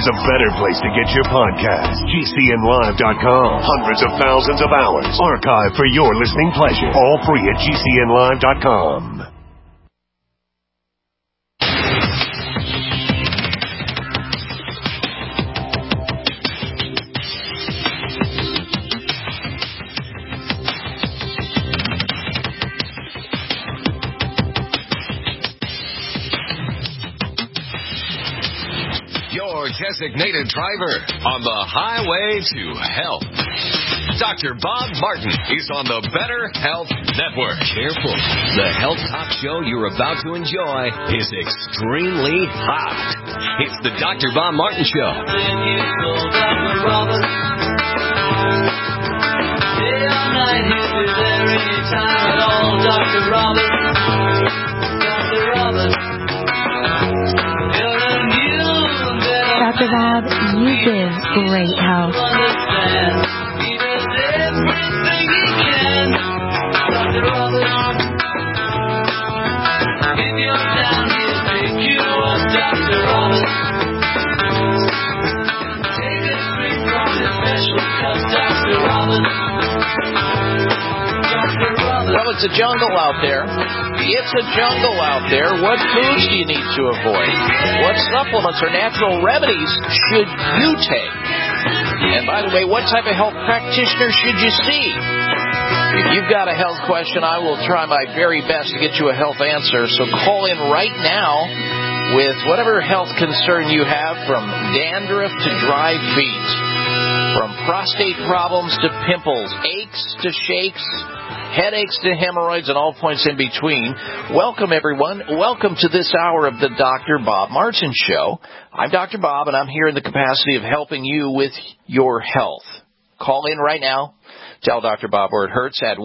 there's a better place to get your podcast. GCNlive.com. Hundreds of thousands of hours archived for your listening pleasure. All free at GCNlive.com. Designated driver on the highway to health. Dr. Bob Martin is on the Better Health Network. Careful. The health talk show you're about to enjoy is extremely hot. It's the Dr. Bob Martin Show. Dr. Bob, you give great help. Well, it's a jungle out there. It's a jungle out there. What foods do you need to avoid? What supplements or natural remedies should you take? And by the way, what type of health practitioner should you see? If you've got a health question, I will try my very best to get you a health answer. So call in right now with whatever health concern you have, from dandruff to dry feet, from prostate problems to pimples, aches to shakes, headaches to hemorrhoids, and all points in between. Welcome, everyone. Welcome to this hour of the Dr. Bob Martin Show. I'm Dr. Bob, and I'm here in the capacity of helping you with your health. Call in right now. Tell Dr. Bob where it hurts at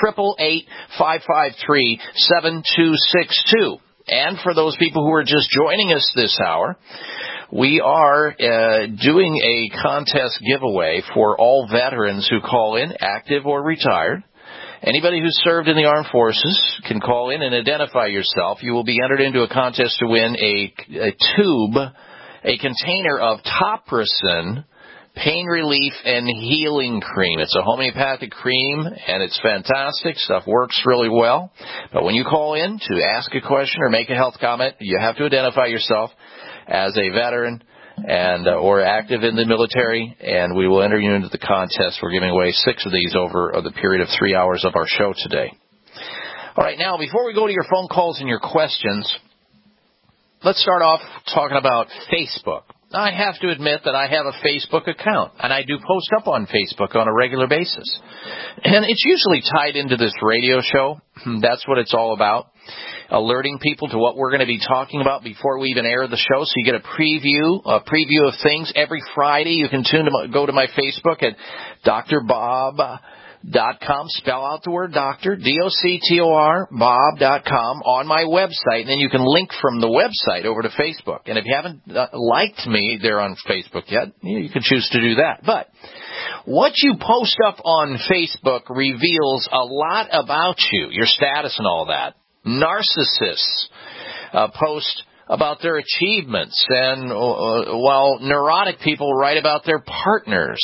1-888-553-7262. And for those people who are just joining us this hour, we are doing a contest giveaway for all veterans who call in, active or retired. Anybody who's served in the armed forces can call in and identify yourself. You will be entered into a contest to win a container of Topricin pain relief and healing cream. It's a homeopathic cream, and it's fantastic. Stuff works really well. But when you call in to ask a question or make a health comment, you have to identify yourself as a veteran and or active in the military, and we will enter you into the contest. We're giving away 6 of these over the period of 3 hours of our show today. All right, now, before we go to your phone calls and your questions, let's start off talking about Facebook. I have to admit that I have a Facebook account, and I do post up on Facebook on a regular basis. And it's usually tied into this radio show. That's what it's all about, alerting people to what we're going to be talking about before we even air the show, so you get a preview of things. Every Friday, you can go to my Facebook at drbob.com, spell out the word doctor, D-O-C-T-O-R, bob.com, on my website, and then you can link from the website over to Facebook. And if you haven't liked me there on Facebook yet, you can choose to do that. But what you post up on Facebook reveals a lot about you, your status and all that. Narcissists post about their achievements, and while neurotic people write about their partners.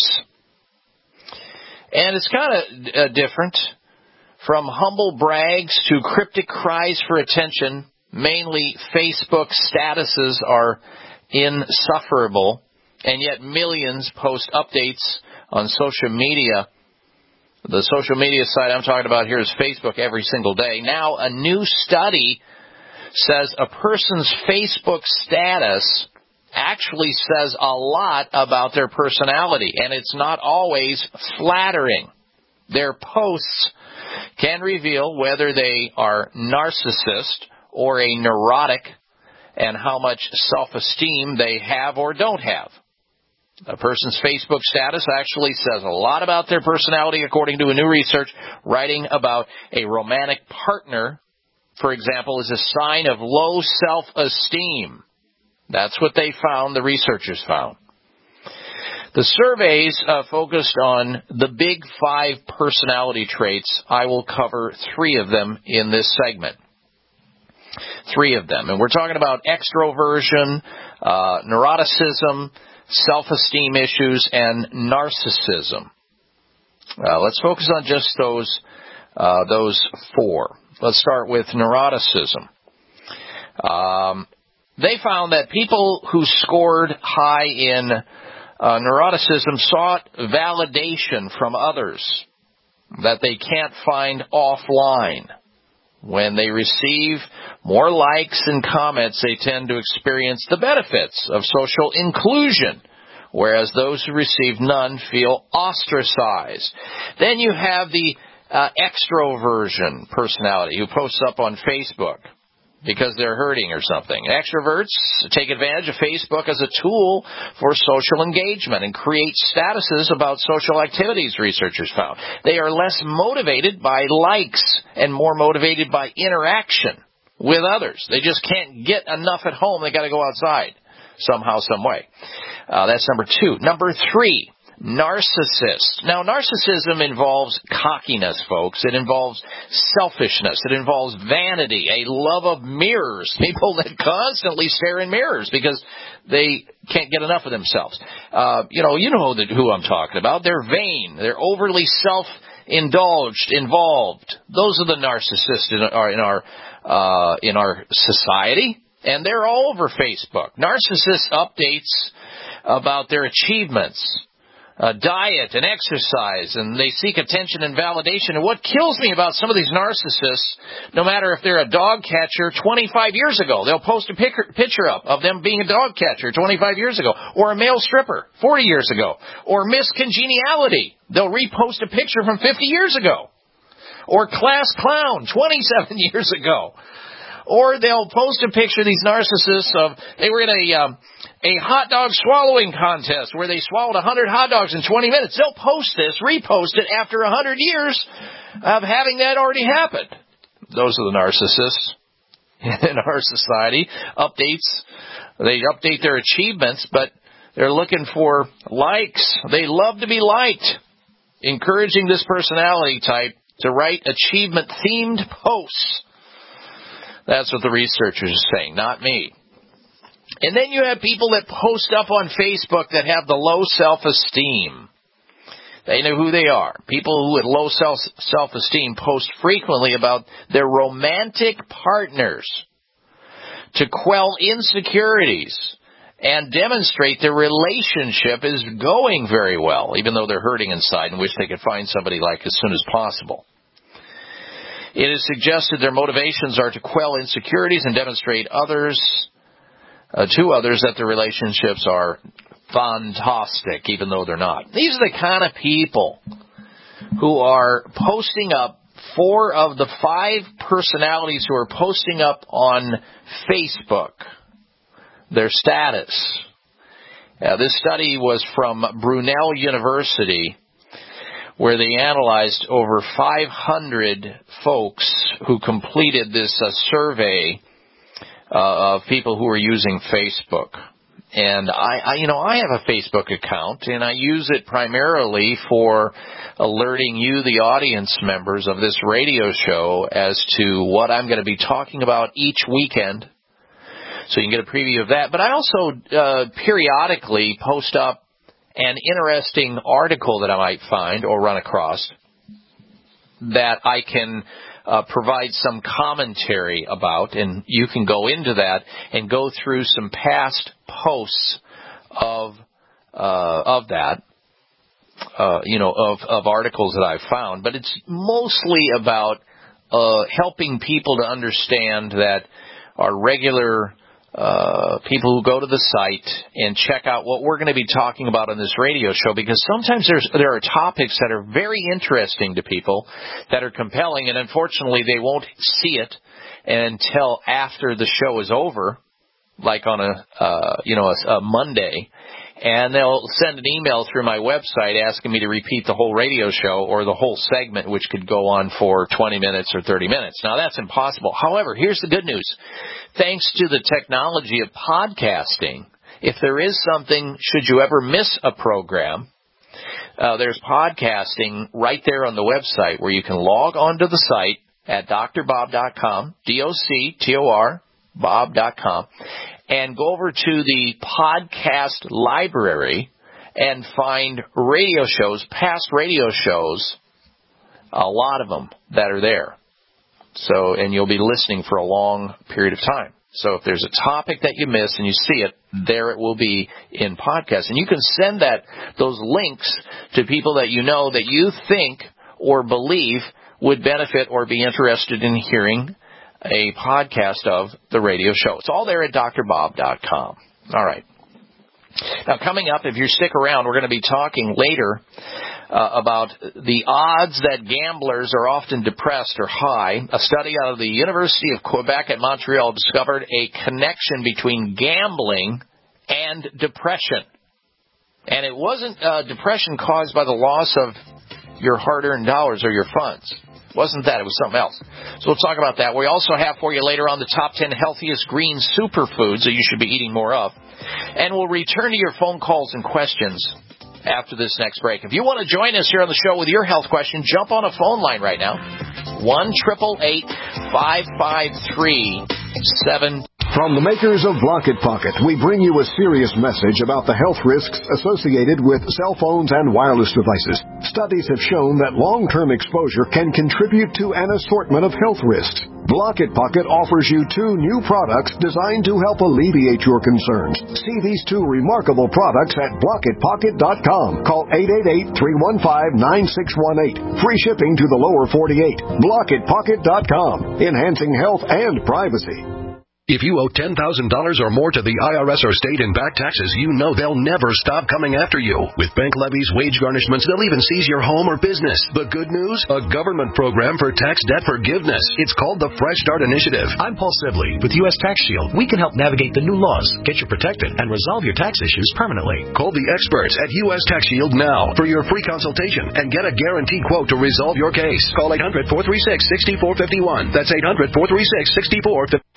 And it's kind of different. From humble brags to cryptic cries for attention, mainly Facebook statuses are insufferable, and yet millions post updates on social media. The social media site I'm talking about here is Facebook every single day. Now, a new study says a person's Facebook status actually says a lot about their personality, and it's not always flattering. Their posts can reveal whether they are narcissist or a neurotic and how much self-esteem they have or don't have. A person's Facebook status actually says a lot about their personality, according to a new research writing about a romantic partner, for example, is a sign of low self-esteem. That's what they found, the researchers found. The surveys focused on the big 5 personality traits. I will cover 3 of them in this segment. 3 of them. And we're talking about extroversion, neuroticism, self-esteem issues, and narcissism. Let's focus on just those 4. Let's start with neuroticism. They found that people who scored high in neuroticism sought validation from others that they can't find offline. When they receive more likes and comments, they tend to experience the benefits of social inclusion, whereas those who receive none feel ostracized. Then you have the extroversion personality who posts up on Facebook because they're hurting or something. Extroverts take advantage of Facebook as a tool for social engagement and create statuses about social activities, researchers found. They are less motivated by likes and more motivated by interaction with others. They just can't get enough at home. They got to go outside somehow, some way. That's number 2. Number 3. Narcissist. Now, narcissism involves cockiness, folks. It involves selfishness. It involves vanity, a love of mirrors. People that constantly stare in mirrors because they can't get enough of themselves. You know who I'm talking about. They're vain. They're overly self-indulged, involved. Those are the narcissists in our society, and they're all over Facebook. Narcissist updates about their achievements, diet and exercise, and they seek attention and validation. And what kills me about some of these narcissists, no matter if they're a dog catcher 25 years ago, they'll post a picture up of them being a dog catcher 25 years ago, or a male stripper 40 years ago, or Miss Congeniality. They'll repost a picture from 50 years ago, or class clown 27 years ago. Or they'll post a picture, these narcissists, of they were in a hot dog swallowing contest where they swallowed 100 hot dogs in 20 minutes. They'll post this, repost it after 100 years of having that already happened. Those are the narcissists in our society. They update their achievements, but they're looking for likes. They love to be liked. Encouraging this personality type to write achievement-themed posts. That's what the researchers are saying, not me. And then you have people that post up on Facebook that have the low self-esteem. They know who they are. People who with low self-esteem post frequently about their romantic partners to quell insecurities and demonstrate their relationship is going very well, even though they're hurting inside and wish they could find somebody like as soon as possible. It is suggested their motivations are to quell insecurities and demonstrate to others that their relationships are fantastic, even though they're not. These are the kind of people who are posting up. 4 of the 5 personalities who are posting up on Facebook their status. This study was from Brunel University, where they analyzed over 500 folks who completed this survey of people who are using Facebook. And I have a Facebook account, and I use it primarily for alerting you, the audience members of this radio show, as to what I'm going to be talking about each weekend. So you can get a preview of that. But I also periodically post up an interesting article that I might find or run across that I can provide some commentary about, and you can go into that and go through some past posts of that, of articles that I've found. But it's mostly about helping people to understand that our regular people who go to the site and check out what we're going to be talking about on this radio show, because sometimes there are topics that are very interesting to people, that are compelling, and unfortunately they won't see it until after the show is over, like on a Monday, and they'll send an email through my website asking me to repeat the whole radio show or the whole segment, which could go on for 20 minutes or 30 minutes. Now, that's impossible. However, here's the good news. Thanks to the technology of podcasting, if there is something, should you ever miss a program, there's podcasting right there on the website where you can log onto the site at drbob.com, DOCTOR, Bob.com, and go over to the podcast library and find radio shows, past radio shows, a lot of them that are there. So, and you'll be listening for a long period of time. So if there's a topic that you miss and you see it, there it will be in podcast. And you can send those links to people that you know that you think or believe would benefit or be interested in hearing a podcast of the radio show. It's all there at drbob.com. All right. Now, coming up, if you stick around, we're going to be talking later about the odds that gamblers are often depressed or high. A study out of the University of Quebec at Montreal discovered a connection between gambling and depression. And it wasn't depression caused by the loss of your hard-earned dollars or your funds. It wasn't that. It was something else. So we'll talk about that. We also have for you later on the top 10 healthiest green superfoods that you should be eating more of. And we'll return to your phone calls and questions after this next break. If you want to join us here on the show with your health question, jump on a phone line right now. 1-888-553-7. From the makers of Block-It Pocket, we bring you a serious message about the health risks associated with cell phones and wireless devices. Studies have shown that long-term exposure can contribute to an assortment of health risks. Block-It Pocket offers you 2 new products designed to help alleviate your concerns. See these 2 remarkable products at blockitpocket.com. Call 888-315-9618. Free shipping to the lower 48. blockitpocket.com. Enhancing health and privacy. If you owe $10,000 or more to the IRS or state in back taxes, you know they'll never stop coming after you. With bank levies, wage garnishments, they'll even seize your home or business. The good news? A government program for tax debt forgiveness. It's called the Fresh Start Initiative. I'm Paul Sibley with U.S. Tax Shield. We can help navigate the new laws, get you protected, and resolve your tax issues permanently. Call the experts at U.S. Tax Shield now for your free consultation and get a guaranteed quote to resolve your case. Call 800-436-6451. That's 800-436-6451.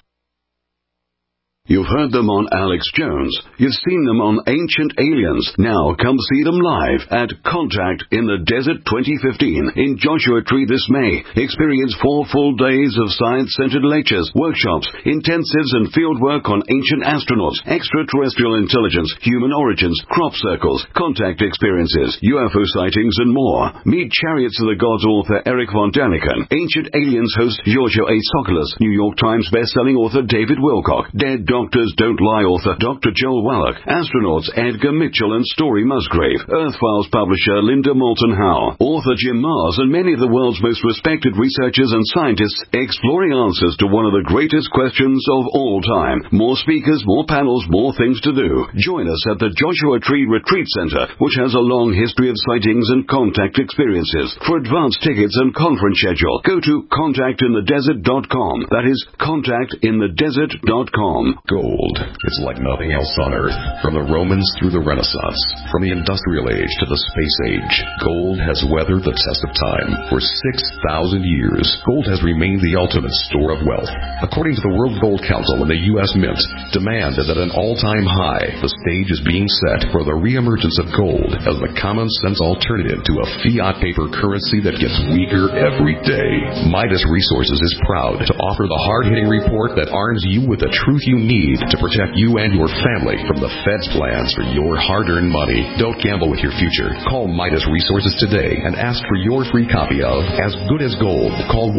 You've heard them on Alex Jones. You've seen them on Ancient Aliens. Now come see them live at Contact in the Desert 2015 in Joshua Tree this May. Experience 4 full days of science-centered lectures, workshops, intensives, and field work on ancient astronauts, extraterrestrial intelligence, human origins, crop circles, contact experiences, UFO sightings, and more. Meet Chariots of the Gods author Eric von Daniken, Ancient Aliens host Giorgio A. Tsoukalos, New York Times best-selling author David Wilcock, Dead Doctors Don't Lie author Dr. Joel Wallach, astronauts Edgar Mitchell and Story Musgrave, Earth Files publisher Linda Moulton Howe, author Jim Mars, and many of the world's most respected researchers and scientists exploring answers to one of the greatest questions of all time. More speakers, more panels, more things to do. Join us at the Joshua Tree Retreat Center, which has a long history of sightings and contact experiences. For advance tickets and conference schedule, go to contactinthedesert.com. That is contactinthedesert.com. Gold. It's like nothing else on Earth. From the Romans through the Renaissance, from the Industrial Age to the Space Age, gold has weathered the test of time. For 6,000 years, gold has remained the ultimate store of wealth. According to the World Gold Council and the U.S. Mint, demand is at an all-time high. The stage is being set for the reemergence of gold as the common-sense alternative to a fiat paper currency that gets weaker every day. Midas Resources is proud to offer the hard-hitting report that arms you with the truth you need to protect you and your family from the Fed's plans for your hard-earned money. Don't gamble with your future. Call Midas Resources today and ask for your free copy of As Good as Gold. Call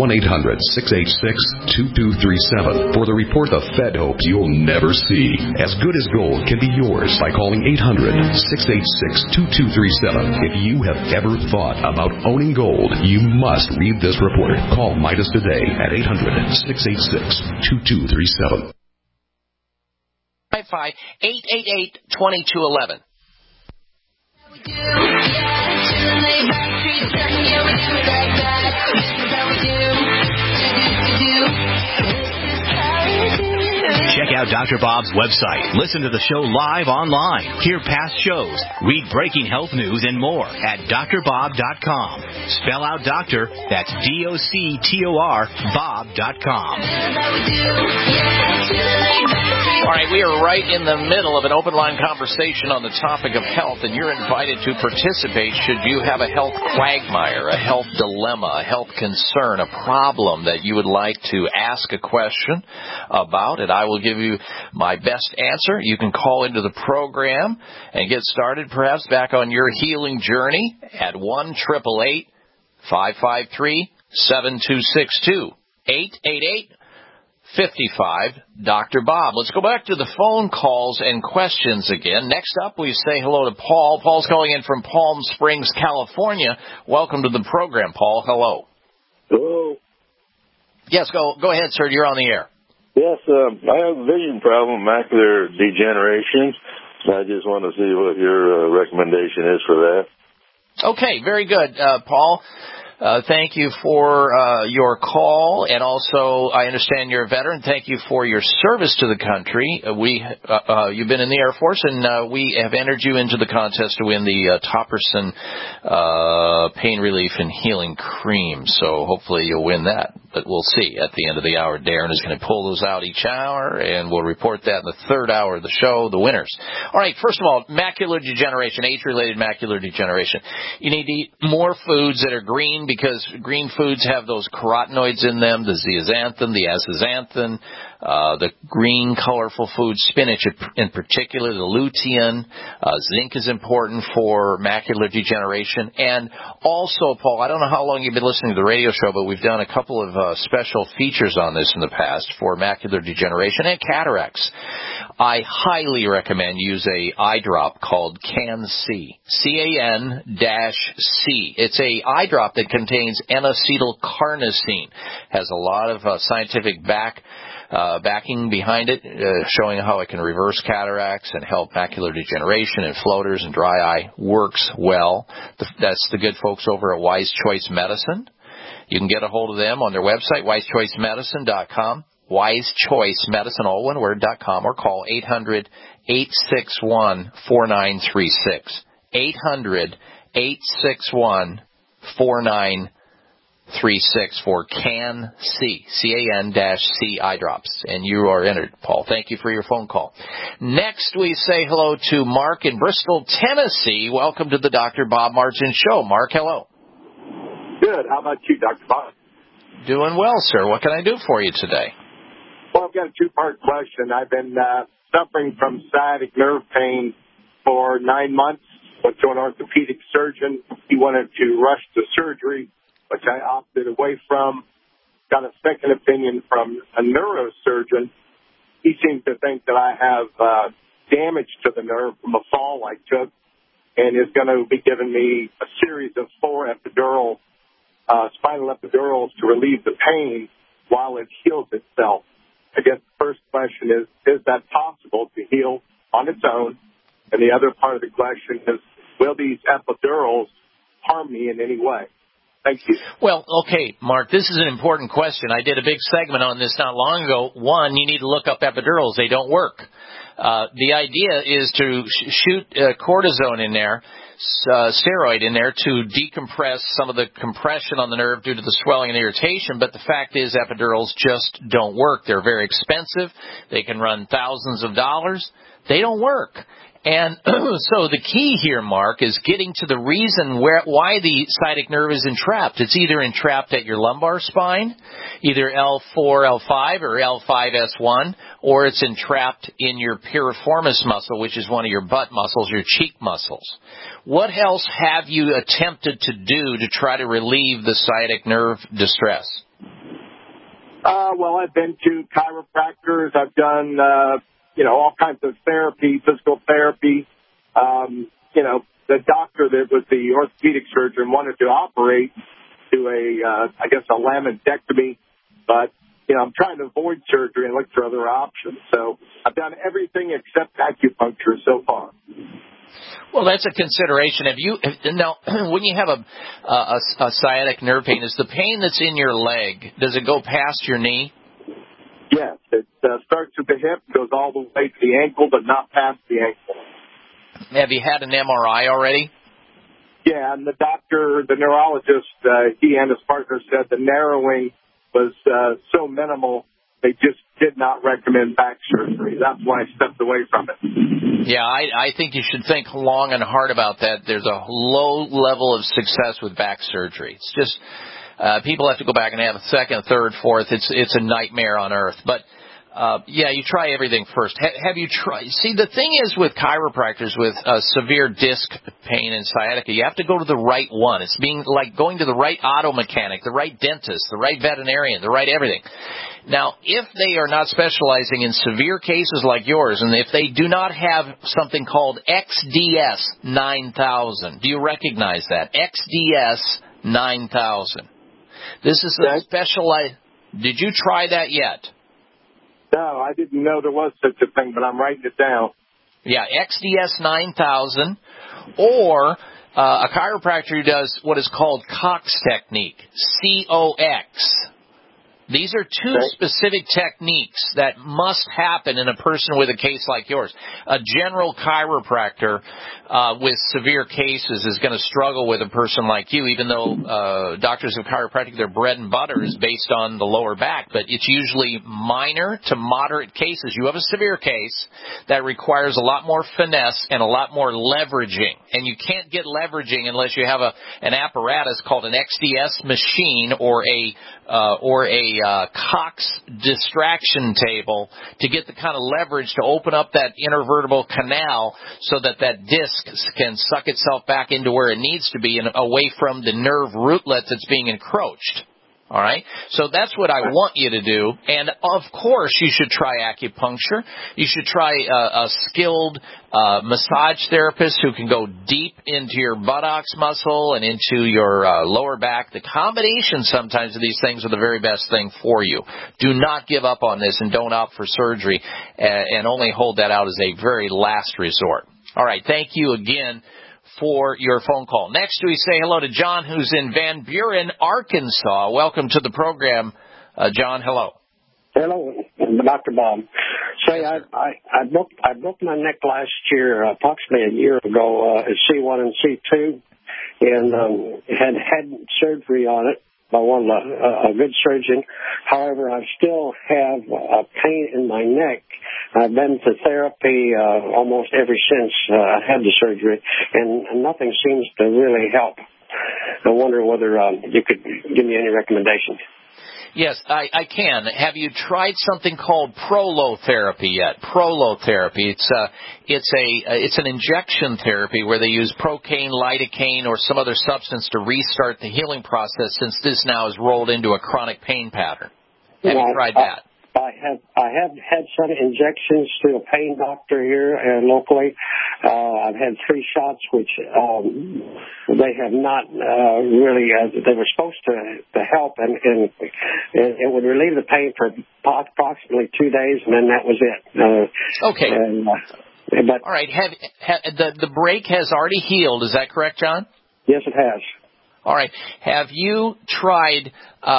1-800-686-2237 for the report the Fed hopes you'll never see. As Good as Gold can be yours by calling 800-686-2237. If you have ever thought about owning gold, you must read this report. Call Midas today at 800-686-2237. 888-2211. Check out Dr. Bob's website. Listen to the show live online. Hear past shows. Read breaking health news and more at drbob.com. Spell out doctor. That's DOCTOR Bob.com. All right, we are right in the middle of an open line conversation on the topic of health, and you're invited to participate should you have a health quagmire, a health dilemma, a health concern, a problem that you would like to ask a question about, and I will give you my best answer. You can call into the program and get started perhaps back on your healing journey at 1-888-553-7262, 888-55 Dr. Bob. Let's go back to the phone calls and questions again. Next up, we say hello to Paul. Paul's calling in from Palm Springs, California. Welcome to the program, Paul. Hello. Hello. Yes, go ahead, sir. You're on the air. Yes, I have a vision problem, macular degeneration. I just want to see what your recommendation is for that. Okay, very good, Paul. Thank you for your call, and also I understand you're a veteran. Thank you for your service to the country. You've been in the Air Force, and we have entered you into the contest to win the Topperson Pain Relief and Healing Cream. So hopefully you'll win that, but we'll see at the end of the hour. Darren is going to pull those out each hour, and we'll report that in the third hour of the show, the winners. All right, first of all, macular degeneration, age-related macular degeneration. You need to eat more foods that are green, because green foods have those carotenoids in them, the zeaxanthin, the astaxanthin, the green, colorful foods, spinach in particular, the lutein. Zinc is important for macular degeneration. And also, Paul, I don't know how long you've been listening to the radio show, but we've done a couple of special features on this in the past for macular degeneration and cataracts. I highly recommend use a eye drop called CAN-C, C-A-N-C. It's a eye drop that contains N-acetylcarnosine. Has a lot of scientific backing behind it, showing how it can reverse cataracts and help macular degeneration and floaters and dry eye. Works well. That's the good folks over at Wise Choice Medicine. You can get a hold of them on their website, wisechoicemedicine.com. WiseChoiceMedicine, all one word, .com, or call 800-861-4936. 800-861-4936 for CAN-C, C-A-N-C eye drops. And you are entered, Paul. Thank you for your phone call. Next, we say hello to Mark in Bristol, Tennessee. Welcome to the Dr. Bob Martin Show. Mark, hello. Good. How about you, Dr. Bob? Doing well, sir. What can I do for you today? Well, I've got a two-part question. I've been suffering from sciatic nerve pain for 9 months. Went to an orthopedic surgeon. He wanted to rush the surgery, which I opted away from. Got a second opinion from a neurosurgeon. He seems to think that I have damage to the nerve from a fall I took, and is going to be giving me a series of 4 spinal epidurals to relieve the pain while it heals itself. I guess the first question is that possible to heal on its own? And the other part of the question is, will these epidurals harm me in any way? Thank you. Well, okay, Mark, this is an important question. I did a big segment on this not long ago. One, you need to look up epidurals. They don't work. The idea is to shoot cortisone in there, steroid in there, to decompress some of the compression on the nerve due to the swelling and irritation. But the fact is epidurals just don't work. They're very expensive. They can run thousands of dollars. They don't work. And so the key here, Mark, is getting to the reason why the sciatic nerve is entrapped. It's either entrapped at your lumbar spine, either L4, L5, or L5S1, or it's entrapped in your piriformis muscle, which is one of your butt muscles, your cheek muscles. What else have you attempted to do to try to relieve the sciatic nerve distress? Well, I've been to chiropractors. I've done all kinds of therapy, physical therapy. The doctor that was the orthopedic surgeon wanted to operate, do a laminectomy, but, I'm trying to avoid surgery and look for other options. So I've done everything except acupuncture so far. Well, that's a consideration. Now, when you have a sciatic nerve pain, is the pain that's in your leg, does it go past your knee? Yes, it starts at the hip, goes all the way to the ankle, but not past the ankle. Have you had an MRI already? Yeah, and the neurologist, he and his partner said the narrowing was so minimal, they just did not recommend back surgery. That's why I stepped away from it. Yeah, I think you should think long and hard about that. There's a low level of success with back surgery. It's just people have to go back and have a second, third, fourth. It's a nightmare on earth. But yeah, you try everything first. Have you tried? See, the thing is with chiropractors with severe disc pain and sciatica, you have to go to the right one. It's being like going to the right auto mechanic, the right dentist, the right veterinarian, the right everything. Now, if they are not specializing in severe cases like yours, and if they do not have something called XDS 9000, do you recognize that? XDS 9000. This is a specialized. Did you try that yet? No, I didn't know there was such a thing, but I'm writing it down. Yeah, XDS 9000, or a chiropractor who does what is called Cox technique, COX. These are two specific techniques that must happen in a person with a case like yours. A general chiropractor with severe cases is going to struggle with a person like you, even though doctors of chiropractic, their bread and butter is based on the lower back. But it's usually minor to moderate cases. You have a severe case that requires a lot more finesse and a lot more leveraging. And you can't get leveraging unless you have an apparatus called an XDS machine or a Cox distraction table to get the kind of leverage to open up that intervertebral canal so that disc can suck itself back into where it needs to be and away from the nerve rootlet that's being encroached. All right? So that's what I want you to do. And, of course, you should try acupuncture. You should try a skilled massage therapist who can go deep into your buttocks muscle and into your lower back. The combination sometimes of these things are the very best thing for you. Do not give up on this and don't opt for surgery and only hold that out as a very last resort. All right. Thank you again for your phone call. Next, we say hello to John, who's in Van Buren, Arkansas. Welcome to the program, John. Hello. Hello, Dr. Bob. Say, I broke my neck last year, approximately a year ago, at C1 and C2, and had surgery on it by a good surgeon. However, I still have pain in my neck. I've been to therapy almost ever since I had the surgery, and nothing seems to really help. I wonder whether you could give me any recommendations. Yes, I can. Have you tried something called prolotherapy yet? Prolotherapy. It's an injection therapy where they use procaine, lidocaine, or some other substance to restart the healing process, since this now is rolled into a chronic pain pattern. Have you tried that? I have had some injections through a pain doctor here locally. I've had 3 shots, which they have not really. They were supposed to help, and it would relieve the pain for approximately 2 days, and then that was it. Okay. But all right. The break has already healed? Is that correct, John? Yes, it has. All right. Have you tried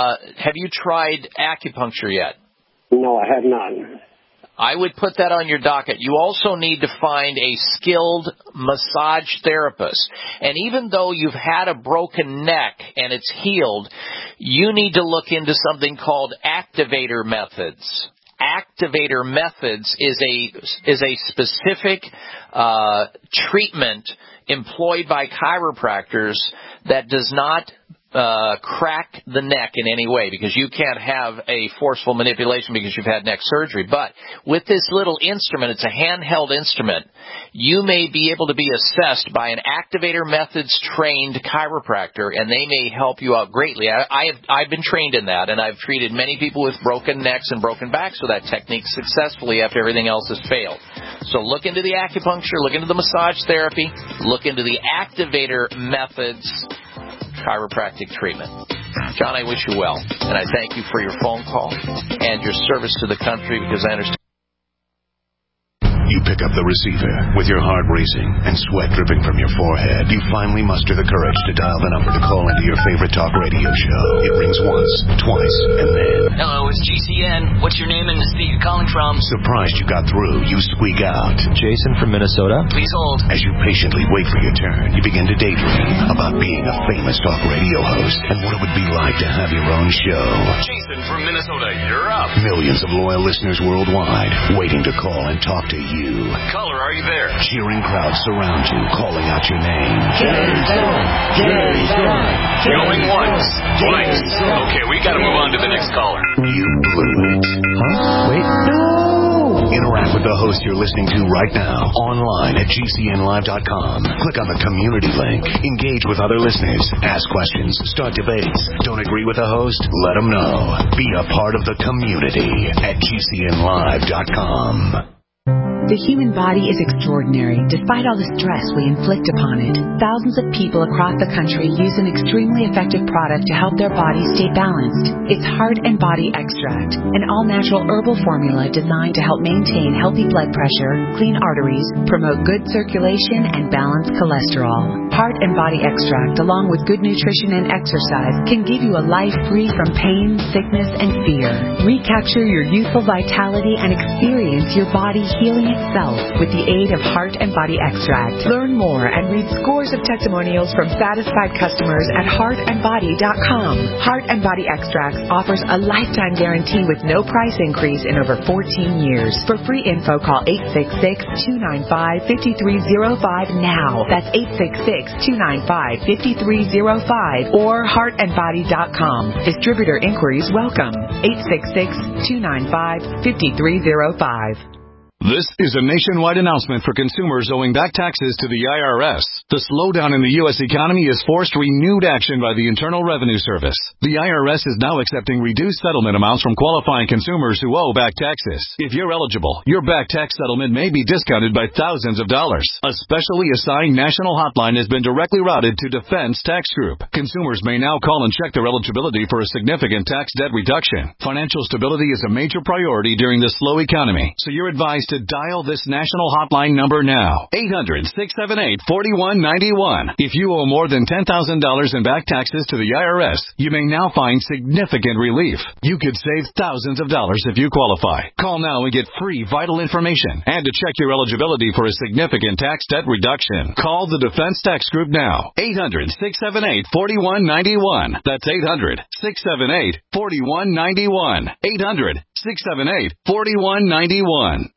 acupuncture yet? No, I have not. I would put that on your docket. You also need to find a skilled massage therapist. And even though you've had a broken neck and it's healed, you need to look into something called activator methods. Activator methods is a specific treatment employed by chiropractors that does not crack the neck in any way, because you can't have a forceful manipulation because you've had neck surgery. But with this little instrument, it's a handheld instrument, you may be able to be assessed by an activator methods trained chiropractor, and they may help you out greatly. I've been trained in that, and I've treated many people with broken necks and broken backs with that technique successfully after everything else has failed. So look into the acupuncture, look into the massage therapy, look into the activator methods chiropractic treatment. John, I wish you well, and I thank you for your phone call and your service to the country, because I understand. You you pick up the receiver. With your heart racing and sweat dripping from your forehead, you finally muster the courage to dial the number to call into your favorite talk radio show. It rings once, twice, and then... Hello, it's GCN. What's your name and the state you're calling from? Surprised you got through, you squeak out. Jason from Minnesota. Please hold. As you patiently wait for your turn, you begin to daydream about being a famous talk radio host and what it would be like to have your own show. Jason from Minnesota, you're up. Millions of loyal listeners worldwide waiting to call and talk to you. Caller, are you there? Cheering crowds surround you, calling out your name. Jason! Going once, twice. Okay, we gotta move on to the next caller. You blew it. Huh? Wait. No! Interact with the host you're listening to right now, online at GCNlive.com. Click on the community link. Engage with other listeners. Ask questions. Start debates. Don't agree with the host? Let them know. Be a part of the community at GCNlive.com. The human body is extraordinary, despite all the stress we inflict upon it. Thousands of people across the country use an extremely effective product to help their bodies stay balanced. It's Heart and Body Extract, an all-natural herbal formula designed to help maintain healthy blood pressure, clean arteries, promote good circulation, and balance cholesterol. Heart and Body Extract, along with good nutrition and exercise, can give you a life free from pain, sickness, and fear. Recapture your youthful vitality and experience your body healing itself with the aid of Heart and Body Extract. Learn more and read scores of testimonials from satisfied customers at heartandbody.com. Heart and Body Extracts offers a lifetime guarantee with no price increase in over 14 years. For free info, call 866-295-5305 now. That's 866-295-5305 or heartandbody.com. Distributor inquiries welcome. 866-295-5305. This is a nationwide announcement for consumers owing back taxes to the IRS. The slowdown in the U.S. economy has forced renewed action by the Internal Revenue Service. The IRS is now accepting reduced settlement amounts from qualifying consumers who owe back taxes. If you're eligible, your back tax settlement may be discounted by thousands of dollars. A specially assigned national hotline has been directly routed to Defense Tax Group. Consumers may now call and check their eligibility for a significant tax debt reduction. Financial stability is a major priority during the slow economy, so you're advised to dial this national hotline number now. 800-678-4191. If you owe more than $10,000 in back taxes to the IRS, you may now find significant relief. You could save thousands of dollars if you qualify. Call now and get free vital information and to check your eligibility for a significant tax debt reduction. Call the Defense Tax Group now. 800-678-4191. That's 800-678-4191. 800-678-4191.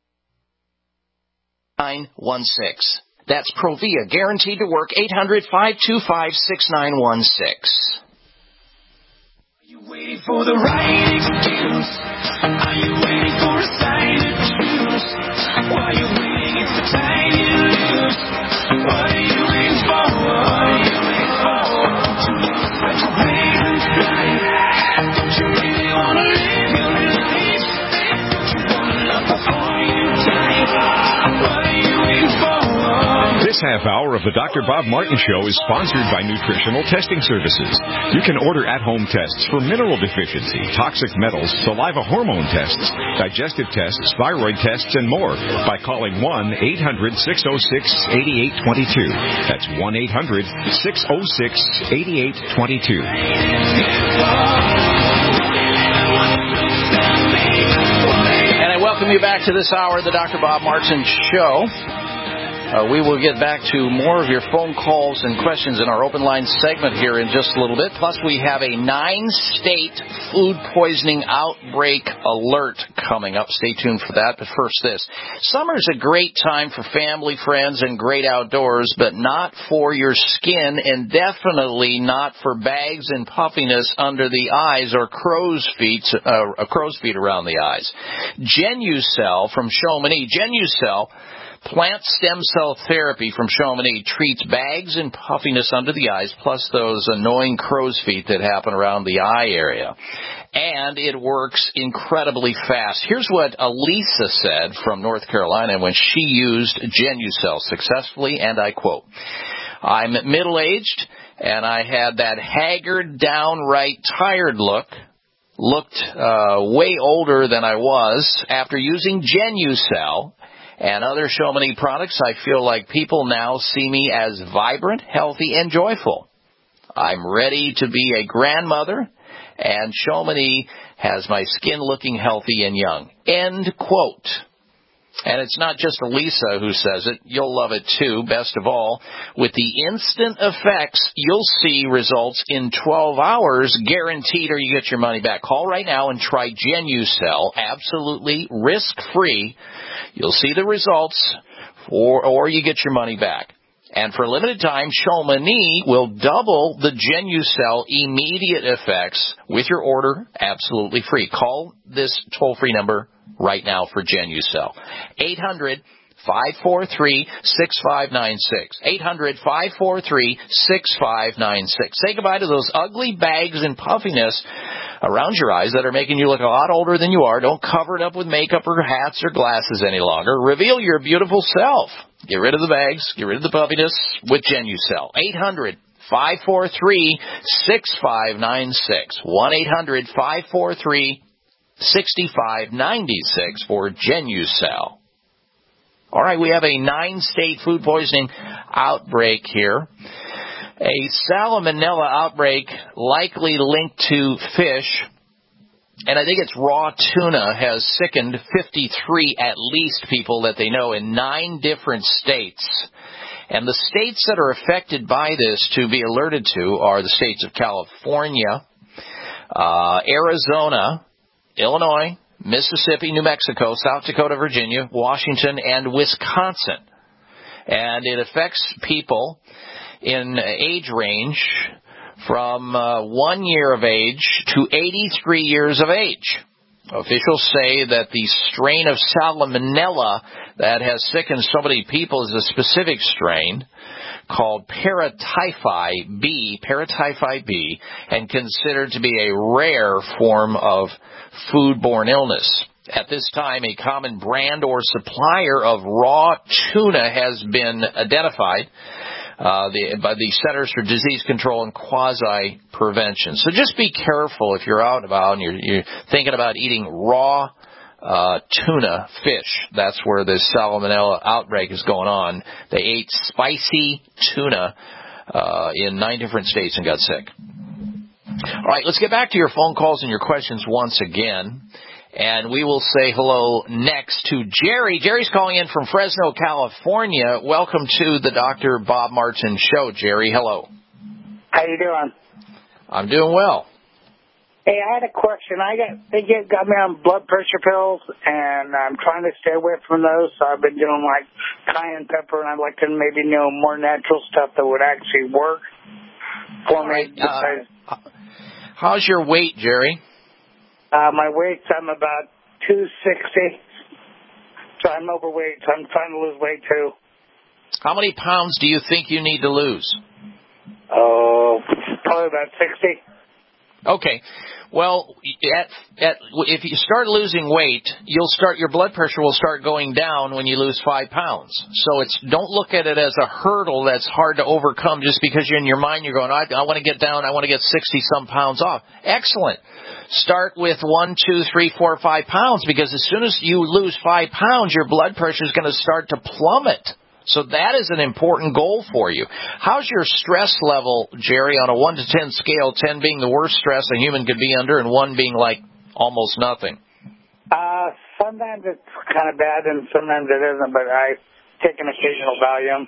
916. That's Provia, guaranteed to work. 800-525-6916. Are you waiting for the right excuse? Are you waiting for a sign to choose? While you're waiting, it's the time you lose. What are you waiting for? What are you waiting for? Are you waiting to try? Don't you really want to live your life? Don't you want to love before you die? What are you waiting for? This half hour of the Dr. Bob Martin Show is sponsored by Nutritional Testing Services. You can order at-home tests for mineral deficiency, toxic metals, saliva hormone tests, digestive tests, thyroid tests, and more by calling 1-800-606-8822. That's 1-800-606-8822. And I welcome you back to this hour of the Dr. Bob Martin Show. We will get back to more of your phone calls and questions in our open line segment here in just a little bit. Plus, we have a 9-state food poisoning outbreak alert coming up. Stay tuned for that. But first this. Summer's a great time for family, friends, and great outdoors, but not for your skin and definitely not for bags and puffiness under the eyes or crow's feet around the eyes. Genucell from Chamonix. Genucell plant stem cell therapy from Chamonix treats bags and puffiness under the eyes, plus those annoying crow's feet that happen around the eye area. And it works incredibly fast. Here's what Elisa said from North Carolina when she used Genucell successfully, and I quote, "I'm middle-aged, and I had that haggard, downright tired looked way older than I was after using Genucell. and other Chamonix products, I feel like people now see me as vibrant, healthy, and joyful. I'm ready to be a grandmother, and Chamonix has my skin looking healthy and young. End quote. And it's not just Lisa who says it. You'll love it too. Best of all, with the instant effects, you'll see results in 12 hours, guaranteed, or you get your money back. Call right now and try Genucell, absolutely risk-free. You'll see the results, or you get your money back. And for a limited time, Chamonix will double the Genucell immediate effects with your order absolutely free. Call this toll-free number right now for Genucell. 800-543-6596. 800-543-6596. Say goodbye to those ugly bags and puffiness around your eyes that are making you look a lot older than you are. Don't cover it up with makeup or hats or glasses any longer. Reveal your beautiful self. Get rid of the bags. Get rid of the puffiness with Genucell. 800-543-6596. 1-800-543-6596 for Genucell. All right, we have a 9-state food poisoning outbreak here. A salmonella outbreak likely linked to fish, and I think it's raw tuna, has sickened 53 at least people that they know in 9 different states. And the states that are affected by this to be alerted to are the states of California, Arizona, Illinois, Mississippi, New Mexico, South Dakota, Virginia, Washington, and Wisconsin. And it affects people in age range from 1 year of age to 83 years of age. Officials say that the strain of salmonella that has sickened so many people is a specific strain called paratyphi B, and considered to be a rare form of foodborne illness. At this time, a common brand or supplier of raw tuna has been identified by the Centers for Disease Control and Quasi-Prevention. So just be careful if you're out and about and you're thinking about eating raw tuna fish. That's where the salmonella outbreak is going on. They ate spicy tuna in 9 different states and got sick. All right, let's get back to your phone calls and your questions once again. And we will say hello next to Jerry. Jerry's calling in from Fresno, California. Welcome to the Dr. Bob Martin Show, Jerry. Hello. How you doing? I'm doing well. Hey, I had a question. They got me on blood pressure pills, and I'm trying to stay away from those. So I've been doing like cayenne pepper, and I'd like to maybe know more natural stuff that would actually work for me. How's your weight, Jerry? My weight, I'm about 260. So I'm overweight, so I'm trying to lose weight too. How many pounds do you think you need to lose? Oh, probably about 60. Okay. Well, if you start losing weight, your blood pressure will start going down when you lose 5 pounds. So don't look at it as a hurdle that's hard to overcome just because in your mind you're going, I want to get down, I want to get 60-some pounds off. Excellent. Start with 1, 2, 3, 4, 5 pounds, because as soon as you lose 5 pounds, your blood pressure is going to start to plummet. So that is an important goal for you. How's your stress level, Jerry, on a 1 to 10 scale, 10 being the worst stress a human could be under and 1 being like almost nothing? Sometimes it's kind of bad and sometimes it isn't, but I take an occasional Valium.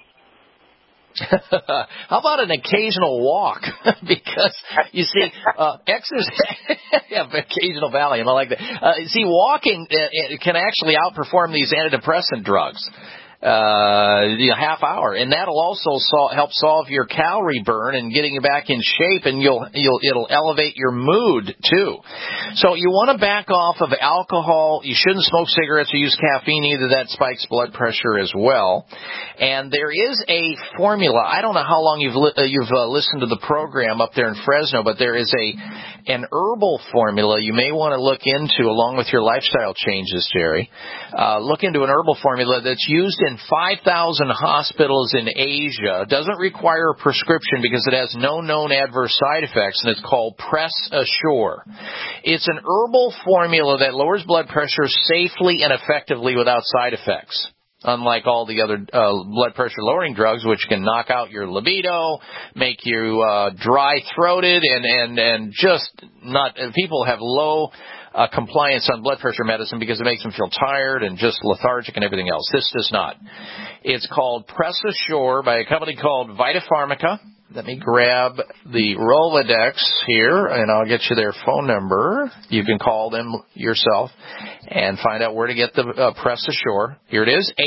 How about an occasional walk? Because, you see, exercise, occasional Valium, I like that. Walking can actually outperform these antidepressant drugs. Half hour, and that'll also help solve your calorie burn and getting you back in shape, and it'll elevate your mood too. So you want to back off of alcohol. You shouldn't smoke cigarettes or use caffeine either. That spikes blood pressure as well. And there is a formula. I don't know how long you've listened to the program up there in Fresno, but there is an herbal formula you may want to look into along with your lifestyle changes, Jerry. Look into an herbal formula that's used in 5,000 hospitals in Asia. Doesn't require a prescription because it has no known adverse side effects, and it's called Press Assure. It's an herbal formula that lowers blood pressure safely and effectively without side effects. unlike all the other blood pressure-lowering drugs, which can knock out your libido, make you dry-throated, and just not. People have low compliance on blood pressure medicine because it makes them feel tired and just lethargic and everything else. This does not. It's called Press Assure by a company called VitaPharmica. Let me grab the Rolodex here, and I'll get you their phone number. You can call them yourself and find out where to get the Press Assure. Here it is,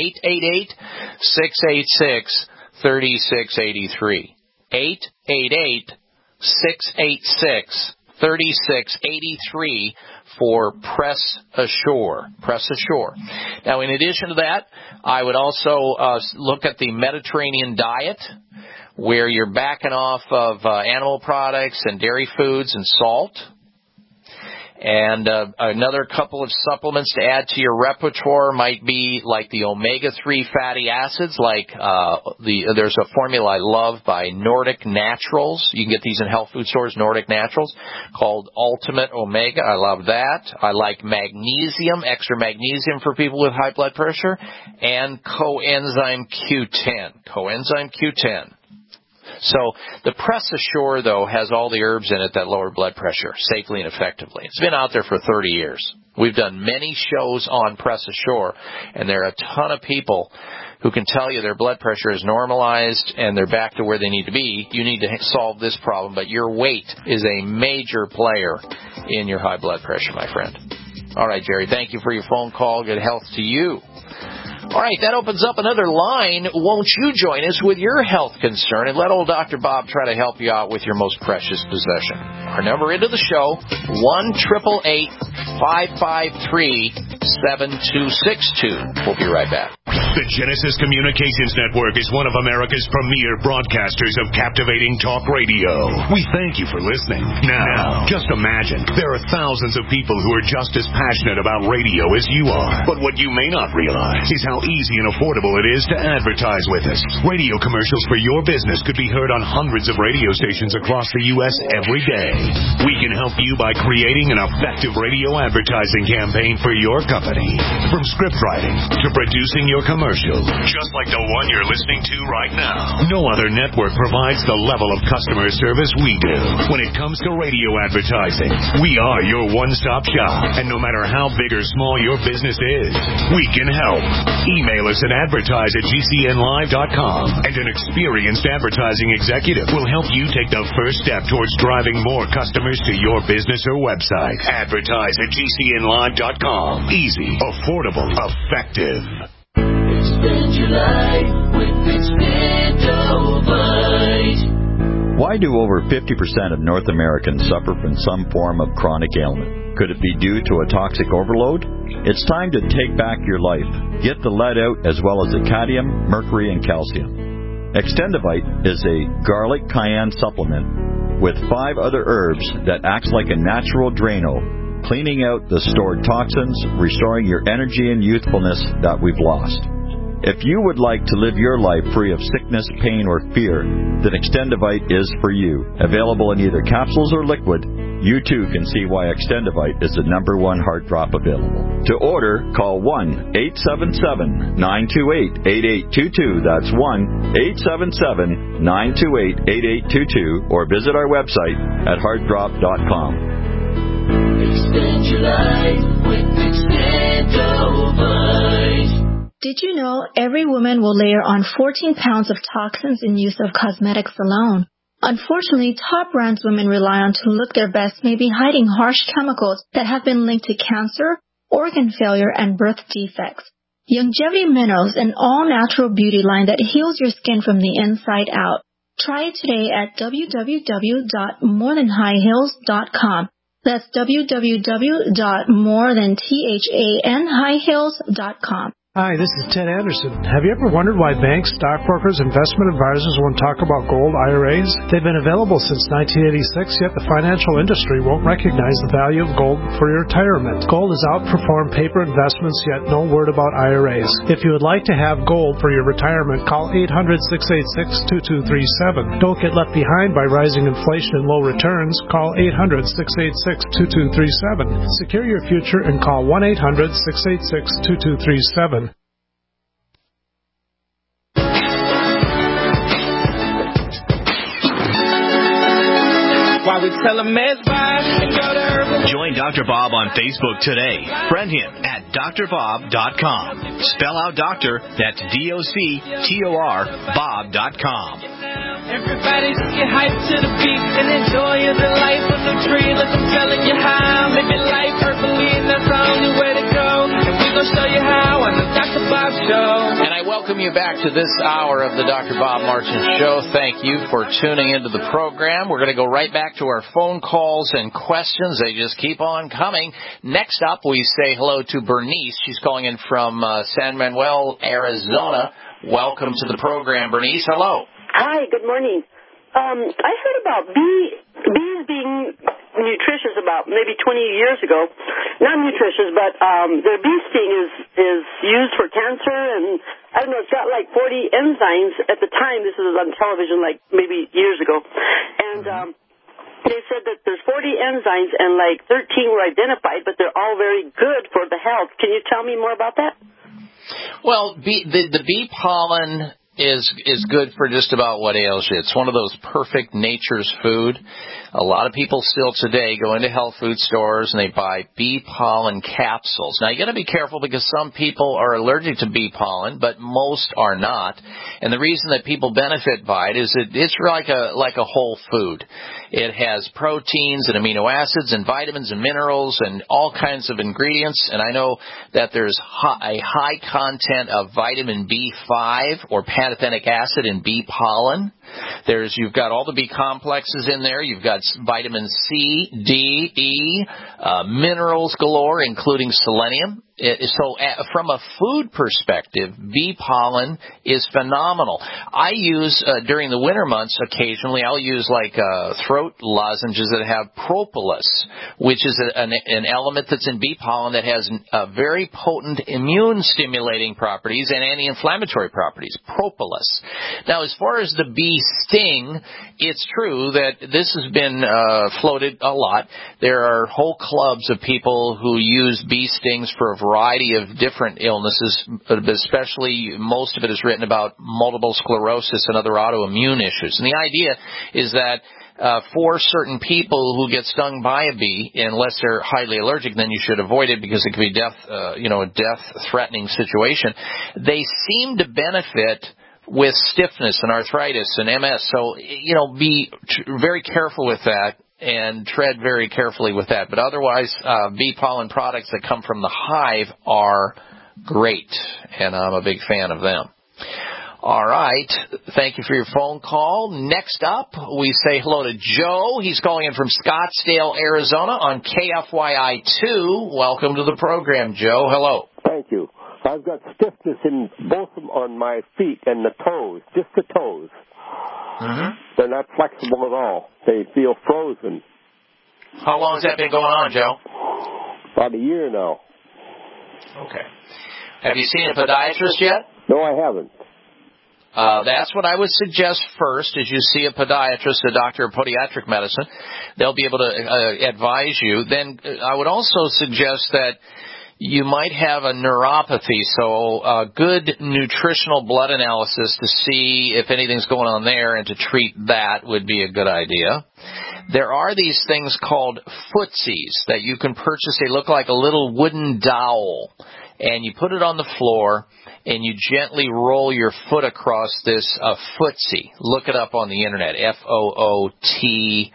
888-686-3683. 888-686-3683 for Press Assure. Press Assure. Now, in addition to that, I would also look at the Mediterranean diet, where you're backing off of animal products and dairy foods and salt. And another couple of supplements to add to your repertoire might be like the omega-3 fatty acids, like there's a formula I love by Nordic Naturals. You can get these in health food stores, Nordic Naturals, called Ultimate Omega. I love that. I like magnesium, extra magnesium for people with high blood pressure, and coenzyme Q10. Coenzyme Q10. So the Press Assure, though, has all the herbs in it that lower blood pressure safely and effectively. It's been out there for 30 years. We've done many shows on Press Assure, and there are a ton of people who can tell you their blood pressure is normalized and they're back to where they need to be. You need to solve this problem, but your weight is a major player in your high blood pressure, my friend. All right, Jerry, thank you for your phone call. Good health to you. All right, that opens up another line. Won't you join us with your health concern and let old Dr. Bob try to help you out with your most precious possession? Our number into the show, 1-888-553-7262. We'll be right back. The Genesis Communications Network is one of America's premier broadcasters of captivating talk radio. We thank you for listening. Now, just imagine, there are thousands of people who are just as passionate about radio as you are. But what you may not realize is how easy and affordable it is to advertise with us. Radio commercials for your business could be heard on hundreds of radio stations across the U.S. every day. We can help you by creating an effective radio advertising campaign for your company. From script writing to producing your commercial, just like the one you're listening to right now. No other network provides the level of customer service we do. When it comes to radio advertising, we are your one-stop shop. And no matter how big or small your business is, we can help. Email us at advertise@gcnlive.com, and an experienced advertising executive will help you take the first step towards driving more customers to your business or website. Advertise@gcnlive.com. Easy, affordable, effective. Expand your life with Expandovite. Why do over 50% of North Americans suffer from some form of chronic ailment? Could it be due to a toxic overload? It's time to take back your life. Get the lead out as well as the cadmium, mercury, and calcium. Extendovite is a garlic cayenne supplement with 5 other herbs that acts like a natural Drano, cleaning out the stored toxins, restoring your energy and youthfulness that we've lost. If you would like to live your life free of sickness, pain, or fear, then Extendovite is for you. Available in either capsules or liquid, you too can see why Extendovite is the #1 heart drop available. To order, call 1-877-928-8822. That's 1-877-928-8822, or visit our website at heartdrop.com. Expand your life with Expandovite. Did you know every woman will layer on 14 pounds of toxins in use of cosmetics alone? Unfortunately, top brands women rely on to look their best may be hiding harsh chemicals that have been linked to cancer, organ failure, and birth defects. Longevity Minerals, an all-natural beauty line that heals your skin from the inside out. Try it today at www.morethanhighhills.com. That's www.morethanhighhills.com. Hi, this is Ted Anderson. Have you ever wondered why banks, stockbrokers, investment advisors won't talk about gold IRAs? They've been available since 1986, yet the financial industry won't recognize the value of gold for your retirement. Gold has outperformed paper investments, yet no word about IRAs. If you would like to have gold for your retirement, call 800-686-2237. Don't get left behind by rising inflation and low returns. Call 800-686-2237. Secure your future and call 1-800-686-2237. While we tell them it's fine and go to Herbal. Join Dr. Bob on Facebook today. Friend him at drbob.com. Spell out doctor, that's DOCTOR, Bob.com. Everybody just get hyped to the beat and enjoy the life of the tree. Like I'm telling you how, I'm living life herbally, and that's the only way to go. And we're going to show you how on the Dr. Bob Show. And I welcome you back to this hour of the Dr. Bob Martin Show. Thank you for tuning into the program. We're going to go right back to our phone calls and questions. They just keep on coming. Next up, we say hello to Bernice. She's calling in from San Manuel, Arizona. Welcome to the program, Bernice. Hello. Hi, good morning. I heard about bees being nutritious about maybe 20 years ago. Not nutritious, but their bee sting is used for cancer, and I don't know, it's got like 40 enzymes at the time. This was on television like maybe years ago. And they said that there's 40 enzymes and like 13 were identified, but they're all very good for the health. Can you tell me more about that? Well, the bee pollen is good for just about what ails you. It's one of those perfect nature's food. A lot of people still today go into health food stores and they buy bee pollen capsules. Now, you got to be careful because some people are allergic to bee pollen, but most are not. And the reason that people benefit by it is it's like a whole food. It has proteins and amino acids and vitamins and minerals and all kinds of ingredients. And I know that there's a high content of vitamin B5 or pantothenic acid in bee pollen. You've got all the B complexes in there. You've got vitamin C, D, E, minerals galore, including selenium. So from a food perspective, bee pollen is phenomenal. I use, during the winter months, occasionally, I'll use like throat lozenges that have propolis, which is an element that's in bee pollen that has very potent immune-stimulating properties and anti-inflammatory properties, propolis. Now, as far as the bee sting, it's true that this has been floated a lot. There are whole clubs of people who use bee stings for a variety of different illnesses, but especially most of it is written about multiple sclerosis and other autoimmune issues. And the idea is that for certain people who get stung by a bee, unless they're highly allergic, then you should avoid it because it could be a death-threatening situation. They seem to benefit with stiffness and arthritis and MS. So, be very careful with that and tread very carefully with that. But otherwise, bee pollen products that come from the hive are great, and I'm a big fan of them. All right. Thank you for your phone call. Next up, we say hello to Joe. He's calling in from Scottsdale, Arizona on KFYI2. Welcome to the program, Joe. Hello. Thank you. I've got stiffness in both on my feet and the toes, just the toes. Mm-hmm. They're not flexible at all. They feel frozen. How long has that been going on, Joe? About a year now. Okay. Have you seen a podiatrist yet? No, I haven't. That's what I would suggest first, is you see a podiatrist, a doctor of podiatric medicine. They'll be able to advise you. Then I would also suggest that you might have a neuropathy, so a good nutritional blood analysis to see if anything's going on there and to treat that would be a good idea. There are these things called footsies that you can purchase. They look like a little wooden dowel, and you put it on the floor, and you gently roll your foot across this footsie. Look it up on the Internet, Footsie,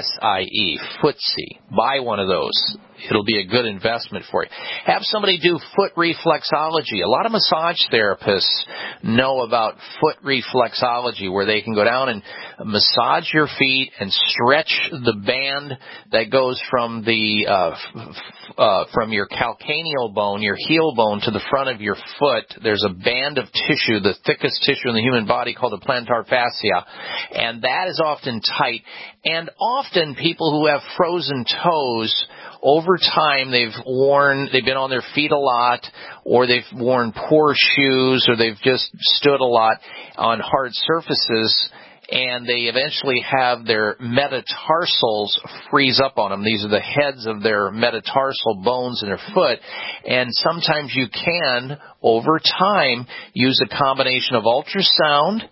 footsie. Buy one of those. It'll be a good investment for you. Have somebody do foot reflexology. A lot of massage therapists know about foot reflexology, where they can go down and massage your feet and stretch the band that goes from from your calcaneal bone, your heel bone, to the front of your foot. There's a band of tissue, the thickest tissue in the human body, called the plantar fascia, and that is often tight. And often people who have frozen toes, over time, they've been on their feet a lot, or they've worn poor shoes, or they've just stood a lot on hard surfaces, and they eventually have their metatarsals freeze up on them. These are the heads of their metatarsal bones in their foot, and sometimes you can, over time, use a combination of ultrasound,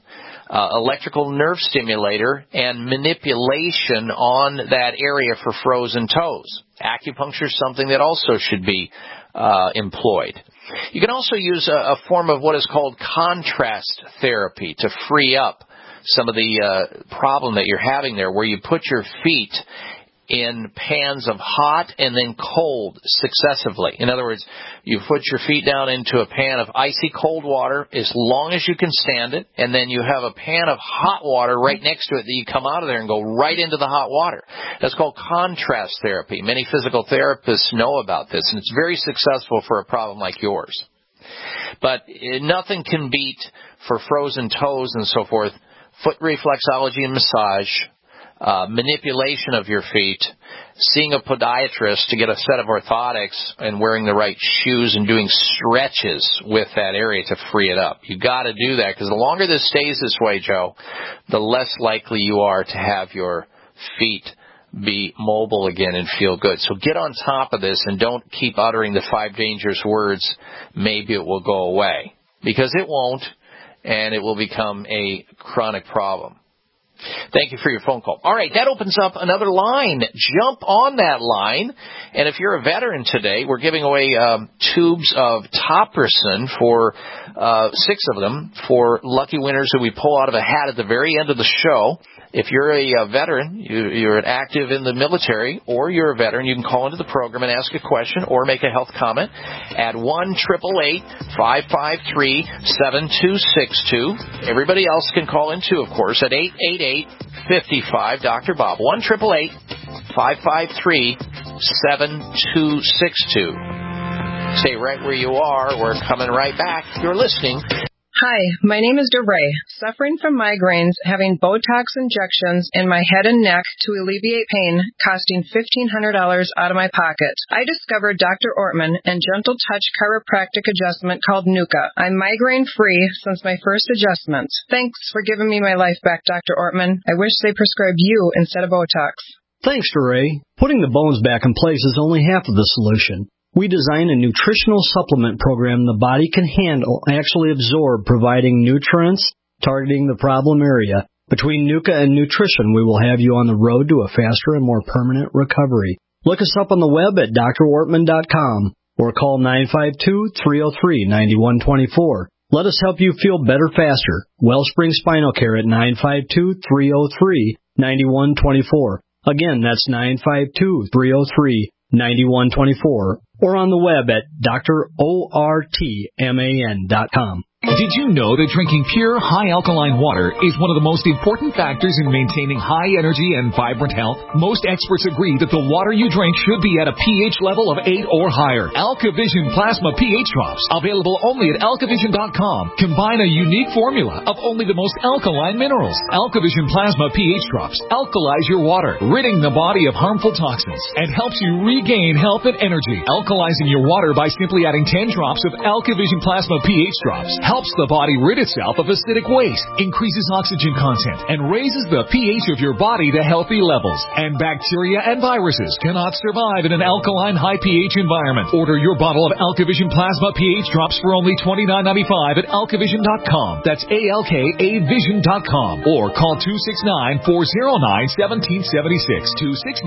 electrical nerve stimulator, and manipulation on that area for frozen toes. Acupuncture is something that also should be employed. You can also use a form of what is called contrast therapy to free up some of the problem that you're having there, where you put your feet in pans of hot and then cold successively. In other words, you put your feet down into a pan of icy cold water as long as you can stand it, and then you have a pan of hot water right next to it that you come out of there and go right into the hot water. That's called contrast therapy. Many physical therapists know about this, and it's very successful for a problem like yours. But nothing can beat, for frozen toes and so forth, foot reflexology and massage, manipulation of your feet, seeing a podiatrist to get a set of orthotics and wearing the right shoes and doing stretches with that area to free it up. You got to do that, because the longer this stays this way, Joe, the less likely you are to have your feet be mobile again and feel good. So get on top of this and don't keep uttering the 5 dangerous words, maybe it will go away, because it won't, and it will become a chronic problem. Thank you for your phone call. All right, that opens up another line. Jump on that line. And if you're a veteran today, we're giving away tubes of Topricin for 6 of them for lucky winners who we pull out of a hat at the very end of the show. If you're a veteran, you're active in the military, or you're a veteran, you can call into the program and ask a question or make a health comment at 1-888-553-7262. Everybody else can call in too, of course, at 888-55 Dr. Bob. 1-888-553-7262. Stay right where you are. We're coming right back. You're listening. Hi, my name is DeRay. Suffering from migraines, having Botox injections in my head and neck to alleviate pain, costing $1,500 out of my pocket. I discovered Dr. Ortman and Gentle Touch chiropractic adjustment called Nuka. I'm migraine-free since my first adjustment. Thanks for giving me my life back, Dr. Ortman. I wish they prescribed you instead of Botox. Thanks, DeRay. Putting the bones back in place is only half of the solution. We design a nutritional supplement program the body can handle, actually absorb, providing nutrients, targeting the problem area. Between Nuka and nutrition, we will have you on the road to a faster and more permanent recovery. Look us up on the web at drortman.com or call 952-303-9124. Let us help you feel better faster. Wellspring Spinal Care at 952-303-9124. Again, that's 952-303-9124. Or on the web at drortman.com. Did you know that drinking pure, high-alkaline water is one of the most important factors in maintaining high energy and vibrant health? Most experts agree that the water you drink should be at a pH level of 8 or higher. AlkaVision Plasma pH Drops, available only at alkavision.com, combine a unique formula of only the most alkaline minerals. AlkaVision Plasma pH Drops alkalize your water, ridding the body of harmful toxins, and helps you regain health and energy. Alkalizing your water by simply adding 10 drops of AlkaVision Plasma pH Drops helps the body rid itself of acidic waste, increases oxygen content, and raises the pH of your body to healthy levels. And bacteria and viruses cannot survive in an alkaline high pH environment. Order your bottle of AlkaVision Plasma pH Drops for only $29.95 at alkavision.com. That's ALKAvision.com. Or call 269-409-1776.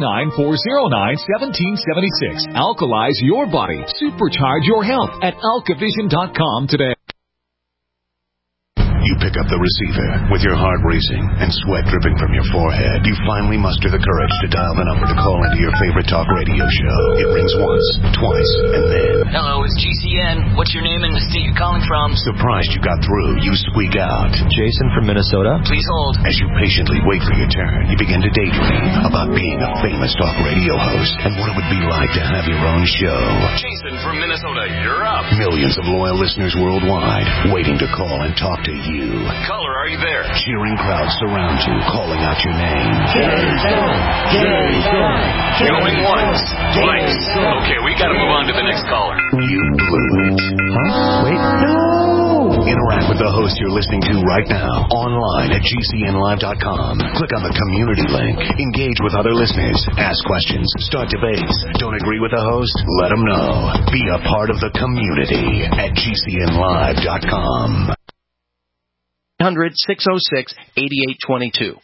269-409-1776. Alkalize your body. Supercharge your health at alkavision.com today. You pick up the receiver with your heart racing and sweat dripping from your forehead. You finally muster the courage to dial the number to call into your favorite talk radio show. It rings once, twice, and then... Hello, it's GCN. What's your name and the state you're calling from? Surprised you got through, you squeak out. Jason from Minnesota. Please hold. As you patiently wait for your turn, you begin to daydream about being a famous talk radio host and what it would be like to have your own show. Jason from Minnesota, you're up. Millions of loyal listeners worldwide waiting to call and talk to you. Caller, are you there? Cheering crowds surround you, calling out your name. Jason! Going once, twice. Okay, we gotta move on to the next caller. You blew it. Huh? Wait, no! Interact with the host you're listening to right now, online at GCNlive.com. Click on the community link. Engage with other listeners. Ask questions. Start debates. Don't agree with the host? Let them know. Be a part of the community at GCNlive.com. 1-606-8822.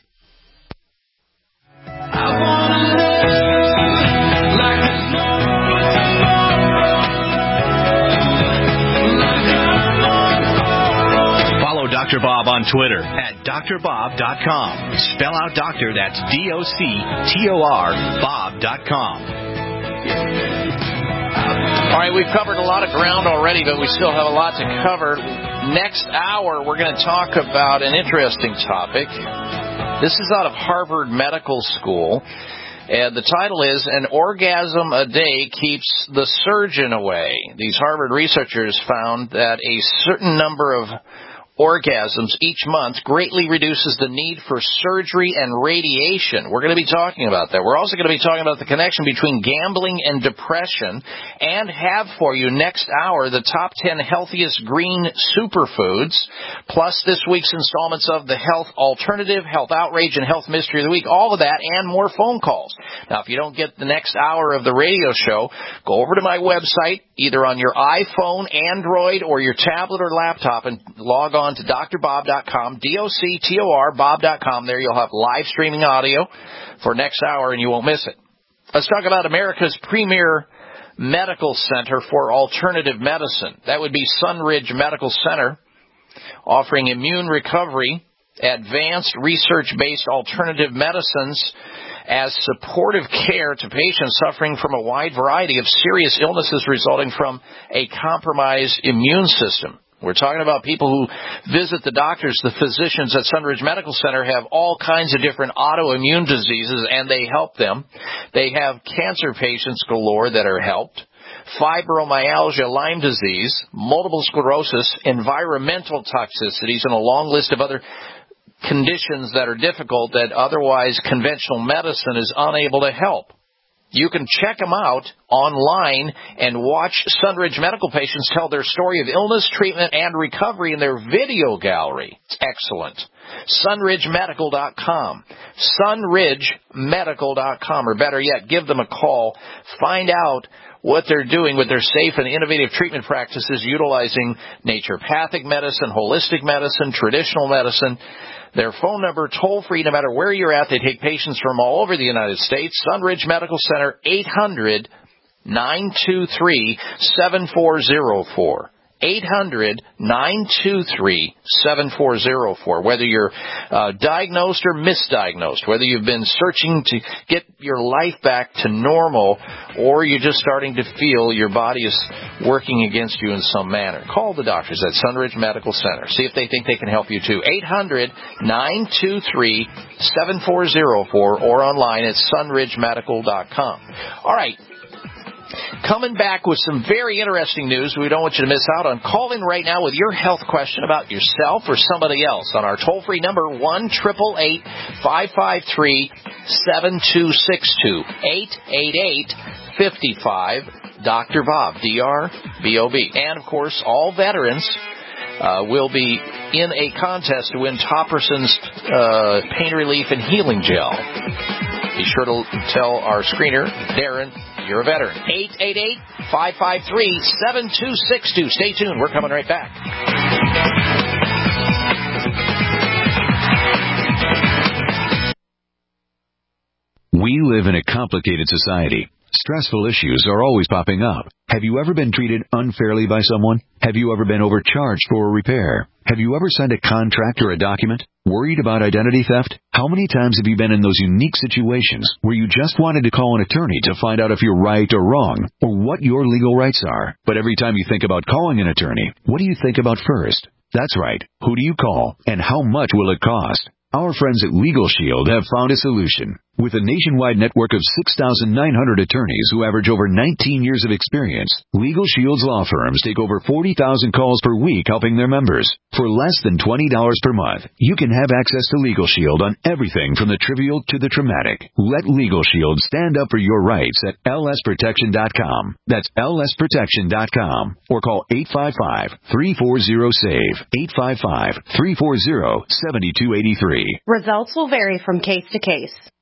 Dr. Bob on Twitter at drbob.com. Spell out doctor, that's DOCTOR, Bob.com. All right, we've covered a lot of ground already, but we still have a lot to cover. Next hour, we're going to talk about an interesting topic. This is out of Harvard Medical School, and the title is An Orgasm a Day Keeps the Surgeon Away. These Harvard researchers found that a certain number of orgasms each month greatly reduces the need for surgery and radiation. We're going to be talking about that. We're also going to be talking about the connection between gambling and depression, and have for you next hour the top 10 healthiest green superfoods, plus this week's installments of the Health Alternative, Health Outrage, and Health Mystery of the Week. All of that and more phone calls. Now, if you don't get the next hour of the radio show, go over to my website, either on your iPhone, Android, or your tablet or laptop, and log on to drbob.com, DOCTOR, Bob.com. There you'll have live streaming audio for next hour, and you won't miss it. Let's talk about America's premier medical center for alternative medicine. That would be Sunridge Medical Center, offering immune recovery, advanced research-based alternative medicines as supportive care to patients suffering from a wide variety of serious illnesses resulting from a compromised immune system. We're talking about people who visit the doctors. The physicians at Sunridge Medical Center have all kinds of different autoimmune diseases, and they help them. They have cancer patients galore that are helped, fibromyalgia, Lyme disease, multiple sclerosis, environmental toxicities, and a long list of other conditions that are difficult that otherwise conventional medicine is unable to help. You can check them out online and watch Sunridge medical patients tell their story of illness, treatment, and recovery in their video gallery. It's excellent. SunridgeMedical.com. SunridgeMedical.com. Or better yet, give them a call. Find out what they're doing with their safe and innovative treatment practices utilizing naturopathic medicine, holistic medicine, traditional medicine. Their phone number, toll-free, no matter where you're at. They take patients from all over the United States. Sunridge Medical Center, 800-923-7404. 800-923-7404. Whether you're diagnosed or misdiagnosed, whether you've been searching to get your life back to normal, or you're just starting to feel your body is working against you in some manner, call the doctors at Sunridge Medical Center. See if they think they can help you too. 800-923-7404 or online at sunridgemedical.com. All right. Coming back with some very interesting news we don't want you to miss out on. Call in right now with your health question about yourself or somebody else on our toll-free number, 1-888-553-7262, 888-55 Bob, D-R-B-O-B. And, of course, all veterans will be in a contest to win Topperson's Pain Relief and Healing Gel. Be sure to tell our screener, Darren, you're a veteran. 888-553-7262. Stay tuned. We're coming right back. We live in a complicated society. Stressful issues are always popping up. Have you ever been treated unfairly by someone? Have you ever been overcharged for a repair? Have you ever signed a contract or a document? Worried about identity theft? How many times have you been in those unique situations where you just wanted to call an attorney to find out if you're right or wrong, or what your legal rights are? But every time you think about calling an attorney, what do you think about first? That's right. Who do you call, and how much will it cost? Our friends at Legal Shield have found a solution. With a nationwide network of 6,900 attorneys who average over 19 years of experience, Legal Shield's law firms take over 40,000 calls per week helping their members. For less than $20 per month, you can have access to Legal Shield on everything from the trivial to the traumatic. Let Legal Shield stand up for your rights at lsprotection.com. That's lsprotection.com. Or call 855-340-SAVE. 855-340-7283. Results will vary from case to case.